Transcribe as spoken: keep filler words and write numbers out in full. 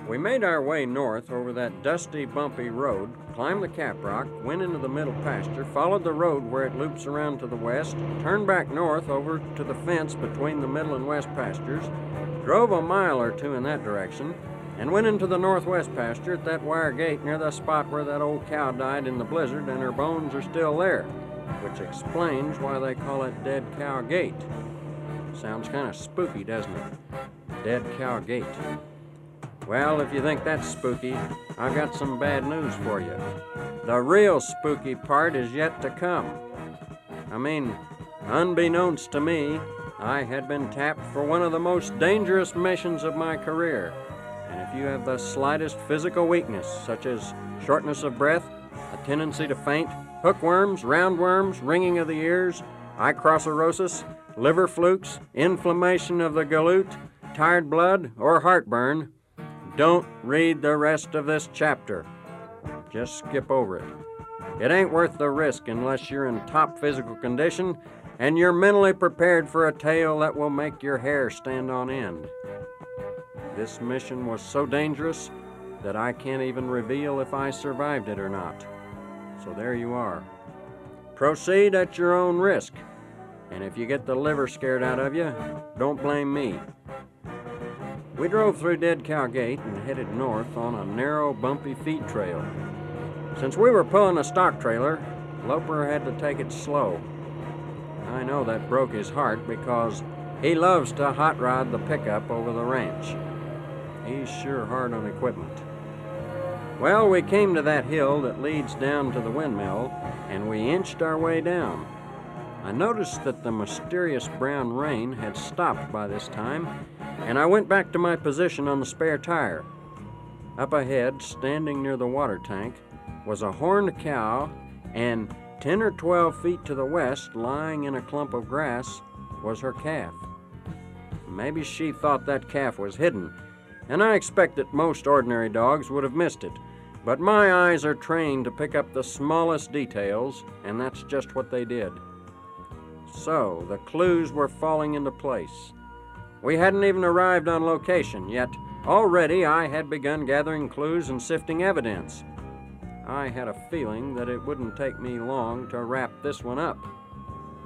We made our way north over that dusty, bumpy road, climbed the caprock, went into the middle pasture, followed the road where it loops around to the west, turned back north over to the fence between the middle and west pastures, drove a mile or two in that direction, and went into the northwest pasture at that wire gate near the spot where that old cow died in the blizzard and her bones are still there, which explains why they call it Dead Cow Gate. Sounds kind of spooky, doesn't it? Dead Cow Gate. Well, if you think that's spooky, I've got some bad news for you. The real spooky part is yet to come. I mean, unbeknownst to me, I had been tapped for one of the most dangerous missions of my career. And if you have the slightest physical weakness, such as shortness of breath, a tendency to faint, hookworms, roundworms, ringing of the ears, icrosorosis, liver flukes, inflammation of the galoot, tired blood, or heartburn, don't read the rest of this chapter. Just skip over it. It ain't worth the risk unless you're in top physical condition and you're mentally prepared for a tale that will make your hair stand on end. This mission was so dangerous that I can't even reveal if I survived it or not. So there you are. Proceed at your own risk. And if you get the liver scared out of you, don't blame me. We drove through Dead Cow Gate and headed north on a narrow, bumpy feed trail. Since we were pulling a stock trailer, Loper had to take it slow. I know that broke his heart because he loves to hot rod the pickup over the ranch. He's sure hard on equipment. Well, we came to that hill that leads down to the windmill, and we inched our way down. I noticed that the mysterious brown rain had stopped by this time, and I went back to my position on the spare tire. Up ahead, standing near the water tank, was a horned cow, and ten or twelve feet to the west, lying in a clump of grass, was her calf. Maybe she thought that calf was hidden, and I expect that most ordinary dogs would have missed it. But my eyes are trained to pick up the smallest details, and that's just what they did. So, the clues were falling into place. We hadn't even arrived on location, yet already I had begun gathering clues and sifting evidence. I had a feeling that it wouldn't take me long to wrap this one up.